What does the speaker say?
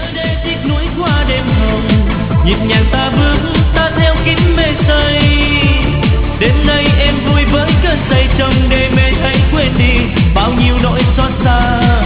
đây tiếc nuối qua đêm hồng, nhịp nhàng ta bước ta theo kín mê say. Đêm nay em vui với cơn say trong đêm mê thấy quên đi bao nhiêu nỗi xót xa.